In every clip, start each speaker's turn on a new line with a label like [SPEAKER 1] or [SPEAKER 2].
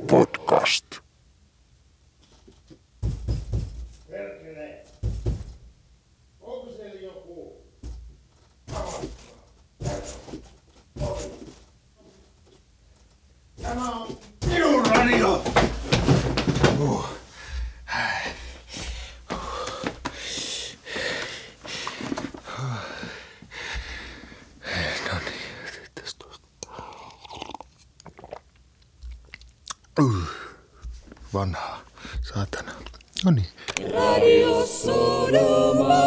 [SPEAKER 1] podcast.
[SPEAKER 2] Perkele. Onko siellä joku? Tämä on minun radio.
[SPEAKER 1] Vanhaa, saatana. Noniin.
[SPEAKER 3] Radio Sodoma.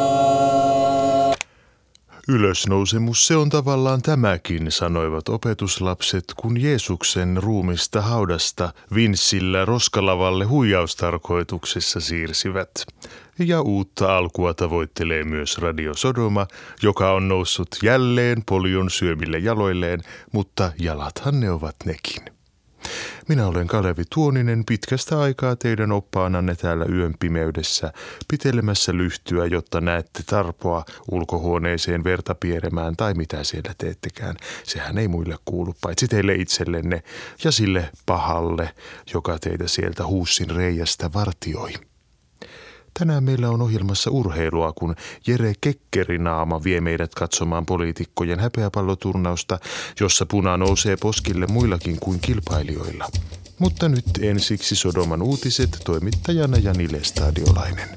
[SPEAKER 1] Ylösnousemus se on tavallaan tämäkin, sanoivat opetuslapset, kun Jeesuksen ruumista haudasta vinssillä roskalavalle huijaustarkoituksessa siirsivät. Ja uutta alkua tavoittelee myös Radio Sodoma, joka on noussut jälleen polion syömille jaloilleen, mutta jalathan ne ovat nekin. Minä olen Kalevi Tuoninen, pitkästä aikaa teidän oppaananne täällä yön pimeydessä, pitelemässä lyhtyä, jotta näette tarpoa ulkohuoneeseen verta pieremään tai mitä siellä teettekään. Sehän ei muille kuulu, paitsi teille itsellenne ja sille pahalle, joka teitä sieltä huussin reiästä vartioi. Tänään meillä on ohjelmassa urheilua, kun Jere Kekkerinaama vie meidät katsomaan poliitikkojen häpeäpalloturnausta, jossa puna nousee poskille muillakin kuin kilpailijoilla. Mutta nyt ensiksi Sodoman uutiset, toimittajana Jani Lestadiolainen.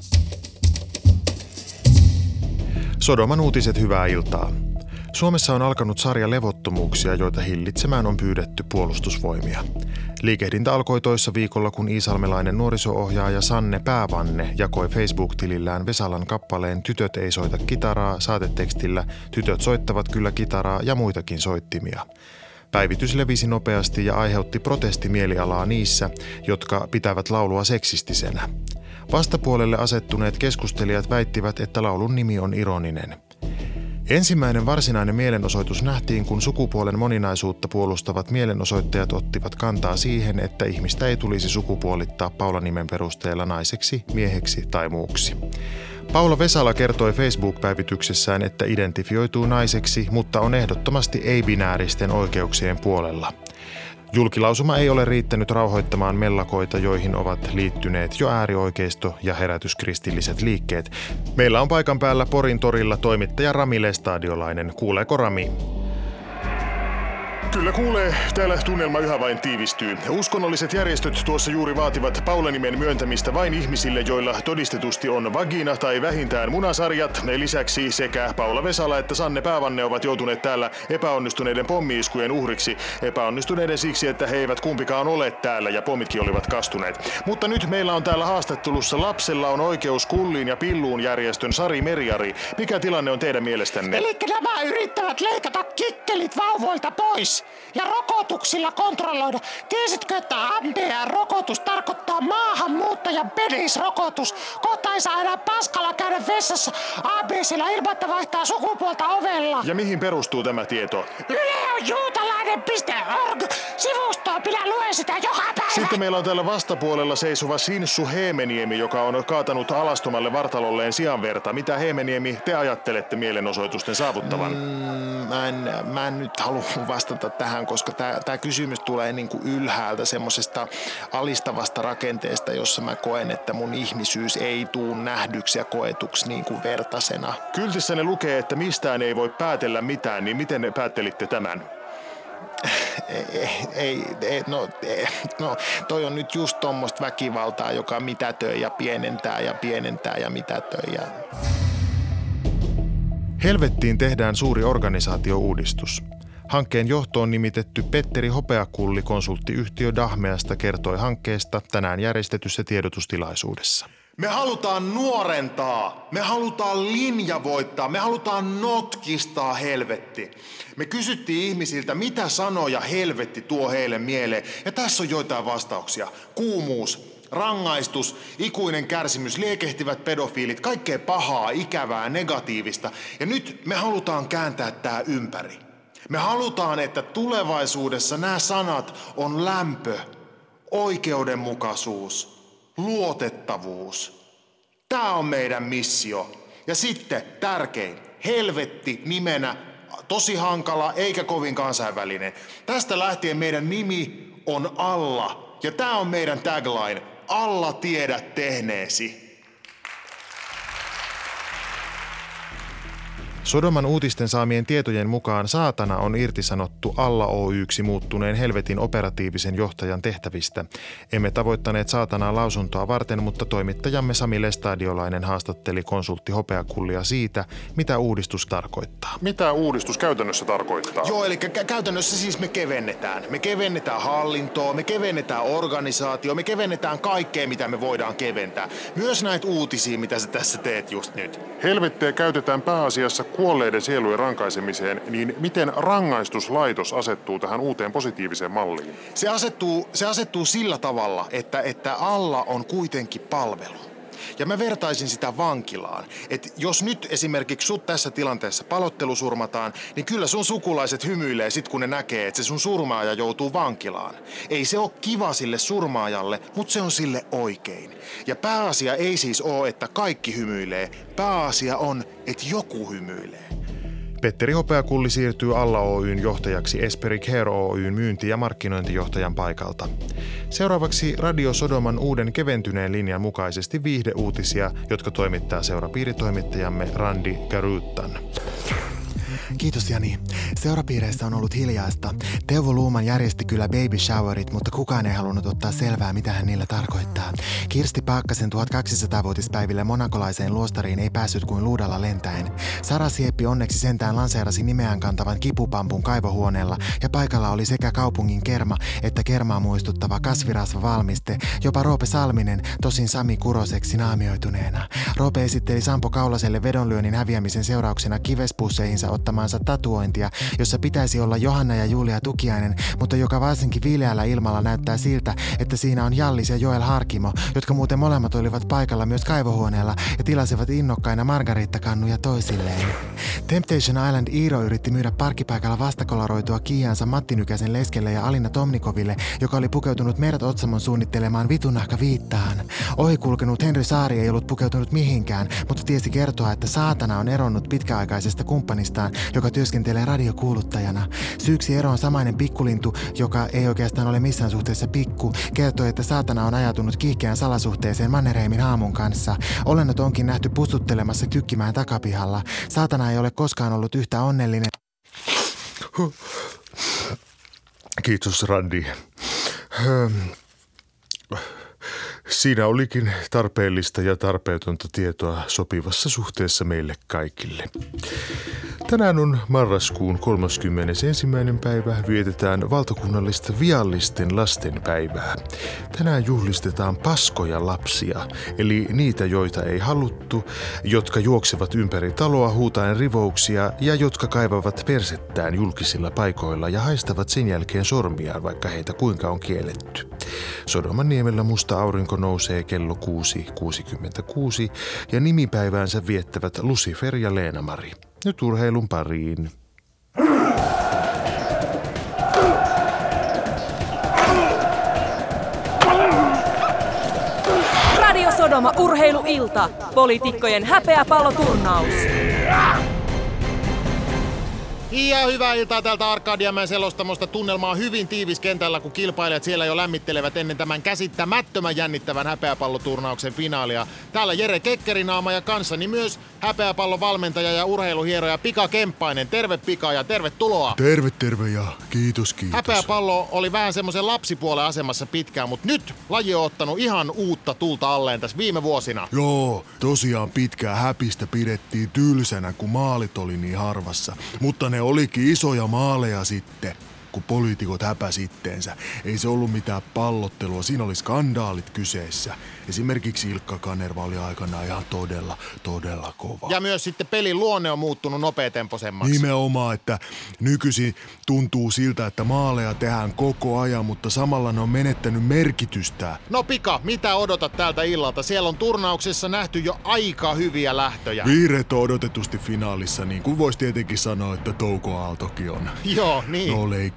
[SPEAKER 1] Sodoman uutiset, hyvää iltaa. Suomessa on alkanut sarja levottomuuksia, joita hillitsemään on pyydetty puolustusvoimia. Liikehdintä alkoi toissa viikolla, kun iisalmelainen nuoriso-ohjaaja Sanne Päävanne jakoi Facebook-tilillään Vesalan kappaleen Tytöt ei soita kitaraa saatetekstillä Tytöt soittavat kyllä kitaraa ja muitakin soittimia. Päivitys levisi nopeasti ja aiheutti protestimielialaa niissä, jotka pitävät laulua seksistisenä. Vastapuolelle asettuneet keskustelijat väittivät, että laulun nimi on ironinen. Ensimmäinen varsinainen mielenosoitus nähtiin, kun sukupuolen moninaisuutta puolustavat mielenosoittajat ottivat kantaa siihen, että ihmistä ei tulisi sukupuolittaa Paula-nimen perusteella naiseksi, mieheksi tai muuksi. Paula Vesala kertoi Facebook-päivityksessään, että identifioituu naiseksi, mutta on ehdottomasti ei-binääristen oikeuksien puolella. Julkilausuma ei ole riittänyt rauhoittamaan mellakoita, joihin ovat liittyneet jo äärioikeisto ja herätyskristilliset liikkeet. Meillä on paikan päällä Porin torilla toimittaja Rami Lestadiolainen. Kuuleeko Rami? Kyllä kuulee. Täällä tunnelma yhä vain tiivistyy. Uskonnolliset järjestöt tuossa juuri vaativat Paula-nimen myöntämistä vain ihmisille, joilla todistetusti on vagina tai vähintään munasarjat. Lisäksi sekä Paula Vesala että Sanne Päävanne ovat joutuneet täällä epäonnistuneiden pommi-iskujen uhriksi. Epäonnistuneiden siksi, että he eivät kumpikaan ole täällä ja pommitkin olivat kastuneet. Mutta nyt meillä on täällä haastattelussa Lapsella on oikeus kulliin ja pilluun järjestön Sari Meriari. Mikä tilanne on teidän mielestänne?
[SPEAKER 4] Elikkä nämä yrittävät leikata kikkelit vauvoilta pois ja rokotuksilla kontrolloida. Tiesitkö, että MDR-rokotus tarkoittaa maahanmuuttajan penisrokotus? Kohta ei saa enää paskalla käydä vessassa ABC:llä ilman, että vaihtaa sukupuolta ovella.
[SPEAKER 1] Ja mihin perustuu tämä tieto?
[SPEAKER 4] Yle on juutalainen.org-sivusto. Minä luen sitä joka päivä.
[SPEAKER 1] Sitten meillä on täällä vastapuolella seisova Sinssu Heemeniemi, joka on kaatanut alastomalle vartalolleen sianverta. Mitä Heemeniemi te ajattelette mielenosoitusten saavuttavan?
[SPEAKER 5] Mä en nyt halua vastata tähän, koska tää kysymys tulee niinku ylhäältä semmosesta alistavasta rakenteesta, jossa mä koen, että mun ihmisyys ei tuu nähdyksi ja koetuksi niinku vertasena.
[SPEAKER 1] Kyltissä ne lukee, että mistään ei voi päätellä mitään, niin miten päättelitte tämän?
[SPEAKER 5] Toi on nyt just tommoista väkivaltaa, joka mitätöi ja pienentää ja mitätöi.
[SPEAKER 1] Helvettiin tehdään suuri organisaatiouudistus. Hankkeen johtoon nimitetty Petteri Hopeakulli konsulttiyhtiö Dahmeasta kertoi hankkeesta tänään järjestetyssä tiedotustilaisuudessa.
[SPEAKER 5] Me halutaan nuorentaa, me halutaan linjavoittaa, me halutaan notkistaa helvetti. Me kysyttiin ihmisiltä, mitä sanoja helvetti tuo heille mieleen, ja tässä on joitain vastauksia. Kuumuus, rangaistus, ikuinen kärsimys, liekehtivät pedofiilit, kaikkea pahaa, ikävää, negatiivista. Ja nyt me halutaan kääntää tää ympäri. Me halutaan, että tulevaisuudessa nämä sanat on lämpö, oikeudenmukaisuus, luotettavuus. Tää on meidän missio. Ja sitten tärkein, helvetti nimenä, tosi hankala eikä kovin kansainvälinen. Tästä lähtien meidän nimi on alla Ja tää on meidän tagline. Alla tiedät tehneesi.
[SPEAKER 1] Sodoman uutisten saamien tietojen mukaan Saatana on irtisanottu Alla Oy:ksi muuttuneen Helvetin operatiivisen johtajan tehtävistä. Emme tavoittaneet Saatanaa lausuntoa varten, mutta toimittajamme Sami Lestadiolainen haastatteli konsultti Hopeakullia siitä, mitä uudistus tarkoittaa.
[SPEAKER 6] Mitä uudistus käytännössä tarkoittaa?
[SPEAKER 5] Joo, eli käytännössä siis me kevennetään. Me kevennetään hallintoa, me kevennetään organisaatio, me kevennetään kaikkea, mitä me voidaan keventää. Myös näitä uutisia, mitä sä tässä teet just nyt.
[SPEAKER 6] Helvettiä käytetään pääasiassa kuolleiden sielujen rankaisemiseen, niin miten rangaistuslaitos asettuu tähän uuteen positiiviseen malliin?
[SPEAKER 5] Se asettuu sillä tavalla, että alla on kuitenkin palvelu. Ja mä vertaisin sitä vankilaan. Että jos nyt esimerkiksi sut tässä tilanteessa palottelusurmataan, niin kyllä sun sukulaiset hymyilee sit kun ne näkee, että se sun surmaaja joutuu vankilaan. Ei se ole kiva sille surmaajalle, mutta se on sille oikein. Ja pääasia ei siis ole, että kaikki hymyilee. Pääasia on, että joku hymyilee.
[SPEAKER 1] Petteri Hopeakulli siirtyy Alla Oyn johtajaksi Esperi Care Oyn myynti- ja markkinointijohtajan paikalta. Seuraavaksi Radio Sodoman uuden keventyneen linjan mukaisesti viihdeuutisia, jotka toimittaa seurapiiritoimittajamme Randi Garuttan.
[SPEAKER 7] Kiitos Jani. Seurapiireissä on ollut hiljaista. Teuvo Luuman järjesti kyllä baby showerit, mutta kukaan ei halunnut ottaa selvää, mitä hän niillä tarkoittaa. Kirsti Paakkasen 1200-vuotispäiville monakolaiseen luostariin ei päässyt kuin luudalla lentäen. Sara Sieppi onneksi sentään lanseerasi nimeään kantavan kipupampun kaivohuoneella ja paikalla oli sekä kaupungin kerma että kermaa muistuttava kasvirasvavalmiste, jopa Roope Salminen, tosin Sami Kuroseksi naamioituneena. Roope esitteli Sampo Kaulaselle vedonlyönnin häviämisen seurauksena kivespusseihinsa ottamaansa tatuointia, jossa pitäisi olla Johanna ja Julia Tukiainen, mutta joka varsinkin viileällä ilmalla näyttää siltä, että siinä on Jallis ja Joel Harkimo, jotka muuten molemmat olivat paikalla myös kaivohuoneella ja tilasivat innokkaina margariittakannuja toisilleen. Temptation Island Iiro yritti myydä parkkipaikalla vastakoloroitua kiiansa Matti Nykäsen leskelle ja Alina Tomnikoville, joka oli pukeutunut Merat Otsamon suunnittelemaan vitunahka viittaan. Ohikulkenut Henry Saari ei ollut pukeutunut mihinkään, mutta tiesi kertoa, että Saatana on eronnut pitkäaikaisesta kumppanistaan, joka työskentelee radiokuuluttajana. Syyksi eroon samainen pikkulintu, joka ei oikeastaan ole missään suhteessa pikku, kertoi, että Saatana on ajatunut kiihkeään salasuhteeseen Mannerheimin Haamun kanssa. Olennot onkin nähty pustuttelemassa Tykkimään takapihalla. Saatana ei ole koskaan ollut yhtä onnellinen.
[SPEAKER 1] Kiitos Randi. Siinä olikin tarpeellista ja tarpeetonta tietoa sopivassa suhteessa meille kaikille. Tänään on marraskuun 31. päivä, vietetään valtakunnallista viallisten lasten päivää. Tänään juhlistetaan paskoja lapsia, eli niitä, joita ei haluttu, jotka juoksevat ympäri taloa huutaen rivouksia ja jotka kaivavat persettään julkisilla paikoilla ja haistavat sen jälkeen sormiaan, vaikka heitä kuinka on kielletty. Sodomanniemellä musta aurinko nousee kello 6.66 ja nimipäiväänsä viettävät Lucifer ja Leena-Mari. Nyt urheilun pariin.
[SPEAKER 3] Radio Sodoma urheiluilta. Poliitikkojen häpeäpalloturnaus.
[SPEAKER 5] Ja hyvää iltaa täältä Arkadianmäen selostamosta. Tunnelma on hyvin tiivis kentällä, kun kilpailijat siellä jo lämmittelevät ennen tämän käsittämättömän jännittävän häpeäpalloturnauksen finaalia. Täällä Jere Kekkerinaama ja kanssani myös häpeäpallon valmentaja ja urheiluhieroja Pika Kemppainen. Terve Pika ja tervetuloa.
[SPEAKER 8] Terve ja kiitos.
[SPEAKER 5] Häpeäpallo oli vähän semmoisen lapsipuolen asemassa pitkään, mutta nyt laji on ottanut ihan uutta tulta alleen tässä viime vuosina.
[SPEAKER 8] Joo, tosiaan pitkään häpistä pidettiin tylsänä, kun maalit oli niin harvassa. Mutta ne olikin isoja maaleja sitten, kun poliitikot häpäsi itteensä. Ei se ollut mitään pallottelua, siinä oli skandaalit kyseessä. Esimerkiksi Ilkka Kanerva oli aikanaan ihan todella kova.
[SPEAKER 5] Ja myös sitten pelin luonne on muuttunut nopeatempoisemmaksi.
[SPEAKER 8] Nimenomaan, että nykyisin tuntuu siltä, että maaleja tehdään koko ajan, mutta samalla ne on menettänyt merkitystään.
[SPEAKER 5] No Pika, mitä odotat tältä illalta? Siellä on turnauksessa nähty jo aika hyviä lähtöjä.
[SPEAKER 8] Vihreät on odotetusti finaalissa, niin kuin voisi tietenkin sanoa, että Touko Aaltokin on.
[SPEAKER 5] Joo, niin.
[SPEAKER 8] No leikki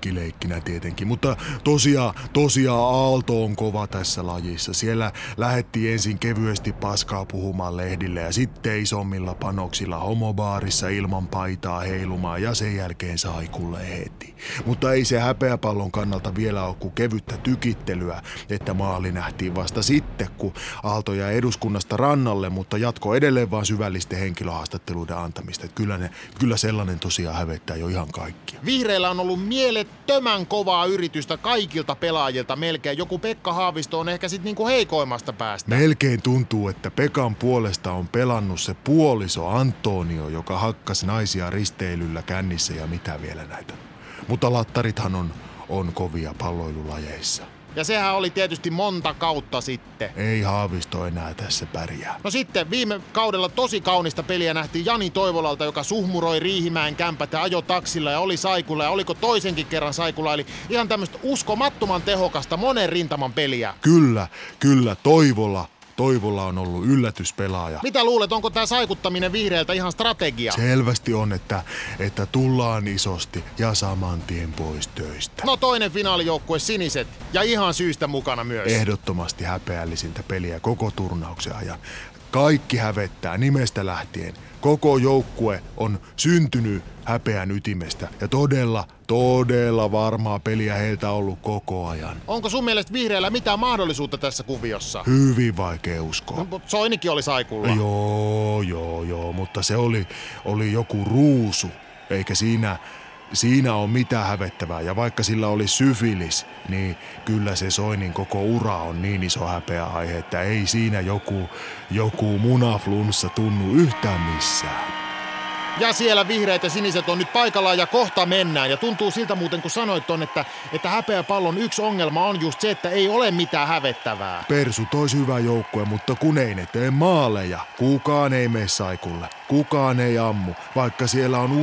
[SPEAKER 8] nyrkkileikkinä tietenkin, mutta tosiaan Aalto on kova tässä lajissa. Siellä lähdettiin ensin kevyesti paskaa puhumaan lehdille ja sitten isommilla panoksilla homobaarissa ilman paitaa heilumaan ja sen jälkeen saikulle heti. Mutta ei se häpeäpallon kannalta vielä ole kuin kevyttä tykittelyä, että maali nähtiin vasta sitten, kun Aalto jäi eduskunnasta rannalle, mutta jatko edelleen vaan syvällisten henkilöhaastatteluiden antamista. Kyllä sellainen tosiaan hävettää jo ihan kaikkia.
[SPEAKER 5] Vihreillä on ollut mielettömän kovaa yritystä kaikilta pelaajilta melkein. Joku Pekka Haavisto on ehkä sit niinku heikoimmasta päästä.
[SPEAKER 8] Melkein tuntuu, että Pekan puolesta on pelannut se puoliso Antonio, joka hakkas naisia risteilyllä kännissä ja mitä vielä näitä. Mutta lattarithan on kovia palloilulajeissa.
[SPEAKER 5] Ja sehän oli tietysti monta kautta sitten.
[SPEAKER 8] Ei Haavisto enää tässä pärjää.
[SPEAKER 5] No sitten viime kaudella tosi kaunista peliä nähtiin Jani Toivolalta, joka suhmuroi Riihimäen kämpät ja ajoi taksilla ja oli saikulla ja oliko toisenkin kerran saikulla. Eli ihan tämmöistä uskomattoman tehokasta monen rintaman peliä.
[SPEAKER 8] Kyllä, Toivola on ollut yllätyspelaaja.
[SPEAKER 5] Mitä luulet, onko tää saikuttaminen Vihreältä ihan strategia?
[SPEAKER 8] Selvästi on, että tullaan isosti ja saman tien pois töistä.
[SPEAKER 5] No toinen finaalijoukkue Siniset ja ihan syystä mukana myös.
[SPEAKER 8] Ehdottomasti häpeällisintä peliä koko turnauksen ajan. Kaikki hävettää nimestä lähtien. Koko joukkue on syntynyt häpeän ytimestä ja todella varmaa peliä heiltä ollut koko ajan.
[SPEAKER 5] Onko sun mielestä Vihreällä mitään mahdollisuutta tässä kuviossa?
[SPEAKER 8] Hyvin vaikea uskoa.
[SPEAKER 5] No, Soinikin oli saikulla.
[SPEAKER 8] Joo, mutta se oli joku ruusu, eikä siinä on mitään hävettävää. Ja vaikka sillä oli syfilis, niin kyllä se Soinin koko ura on niin iso häpeäaihe, että ei siinä joku munaflunssa tunnu yhtään missään.
[SPEAKER 5] Ja siellä Vihreät ja Siniset on nyt paikallaan ja kohta mennään. Ja tuntuu siltä muuten, kun sanoit ton, että häpeäpallon yksi ongelma on just se, että ei ole mitään hävettävää.
[SPEAKER 8] Persut ois hyvä joukkue, mutta kun ei ne tee maaleja. Kukaan ei mene saikulle. Kukaan ei ammu, vaikka siellä on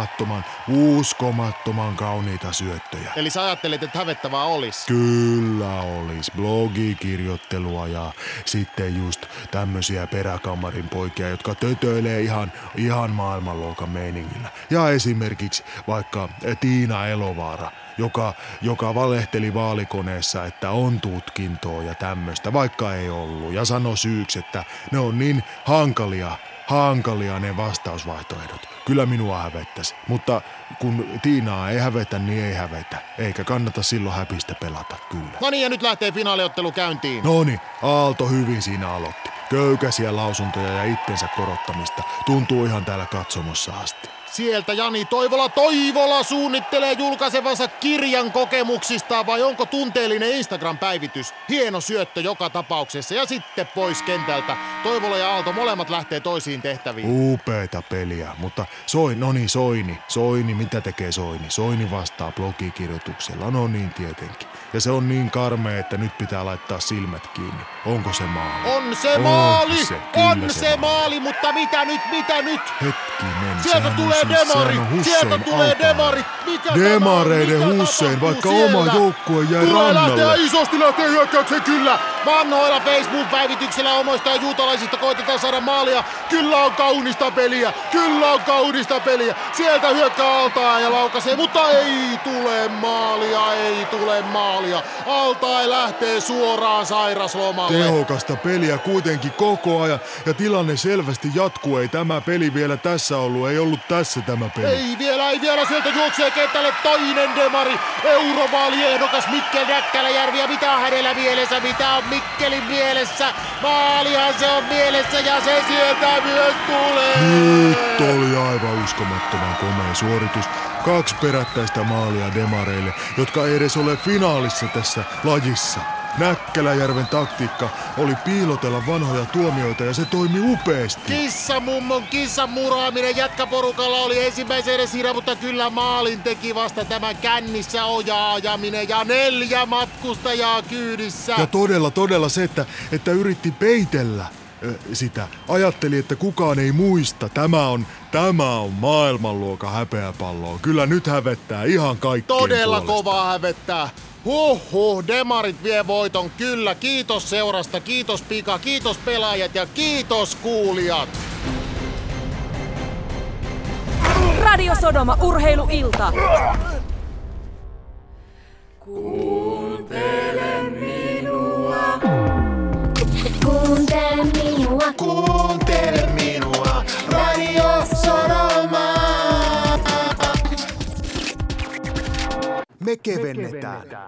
[SPEAKER 8] uskomattoman kauniita syöttöjä.
[SPEAKER 5] Eli sä ajattelet, että hävettävää olisi?
[SPEAKER 8] Kyllä olis. Blogikirjoittelua ja sitten just tämmösiä peräkammarin poikia, jotka tötöilee ihan maailmanluokan meiningillä. Ja esimerkiksi vaikka Tiina Elovaara, joka valehteli vaalikoneessa, että on tutkintoa ja tämmöistä, vaikka ei ollut. Ja sanoi syyksi, että ne on niin hankalia ne vastausvaihtoehdot. Kyllä minua hävettäisi, mutta kun Tiinaa ei hävetä, niin ei hävetä. Eikä kannata silloin häpistä pelata, kyllä.
[SPEAKER 5] No niin, ja nyt lähtee finaaliottelu käyntiin.
[SPEAKER 8] Noniin, Aalto hyvin siinä aloitti. Köykäisiä lausuntoja ja itsensä korottamista. Tuntuu ihan täällä katsomossa asti.
[SPEAKER 5] Sieltä Jani Toivola suunnittelee julkaisevansa kirjan kokemuksistaan, vai onko tunteellinen Instagram-päivitys? Hieno syöttö joka tapauksessa ja sitten pois kentältä. Toivola ja Aalto molemmat lähtee toisiin tehtäviin.
[SPEAKER 8] Upeeta peliä, mutta Soini, mitä tekee Soini? Soini vastaa blogikirjoituksella, no niin tietenkin. Ja se on niin karmea, että nyt pitää laittaa silmät kiinni. Onko se maali?
[SPEAKER 5] On se maali, mutta mitä nyt?
[SPEAKER 8] Hetkinen,
[SPEAKER 5] sieltä tulee Demari!
[SPEAKER 8] Demareiden Hussein, vaikka oma joukkue jäi rannalle.
[SPEAKER 5] Isosti lähtee hyökkäykseen, kyllä! Vanhoilla Facebook-päivityksellä omoista ja juutalaisista koitetaan saada maalia. Kyllä on kaunista peliä! Sieltä hyökkää Altaa ja laukaisee, mutta ei tule maalia. Altaa lähtee suoraan sairaslomalle.
[SPEAKER 8] Tehokasta peliä kuitenkin koko ajan ja tilanne selvästi jatkuu. Ei tämä peli vielä tässä ollut, ei ollut tässä tämä peli.
[SPEAKER 5] Ei vielä, sieltä juoksee kentälle toinen Demari. Eurovaaliehdokas Mikkel Näkkäläjärvi ja mitä on hänellä mielessä, mitä on Mikkelin mielessä. Maalihan se on mielessä ja se sieltä myös tulee.
[SPEAKER 8] Nyt oli aivan uskomattoman komea suoritus. 2 perättäistä maalia Demareille, jotka ei edes ole finaalissa tässä lajissa. Näkkäläjärven taktiikka oli piilotella vanhoja tuomioita ja se toimi upeasti.
[SPEAKER 5] Kissamummon kissan muraaminen jätkäporukalla oli ensimmäisen edes hirä, mutta kyllä maalin teki vasta tämä kännissä ojaajaminen ja 4 matkustajaa kyydissä.
[SPEAKER 8] Ja todella se, että yritti peitellä sitä. Ajatteli, että kukaan ei muista. Tämä on maailmanluokan häpeäpalloa. Kyllä nyt hävettää ihan kaikkien
[SPEAKER 5] todella
[SPEAKER 8] puolesta.
[SPEAKER 5] Kovaa hävettää. Demarit vie voiton, kyllä. Kiitos seurasta, kiitos Pika, kiitos pelaajat ja kiitos kuulijat.
[SPEAKER 3] Radio Sodoma Urheiluilta.
[SPEAKER 9] Kuuntele minua. Kuuntele minua.
[SPEAKER 5] Kuuntele minua, Radio Sodoma.
[SPEAKER 7] Me kevennetään.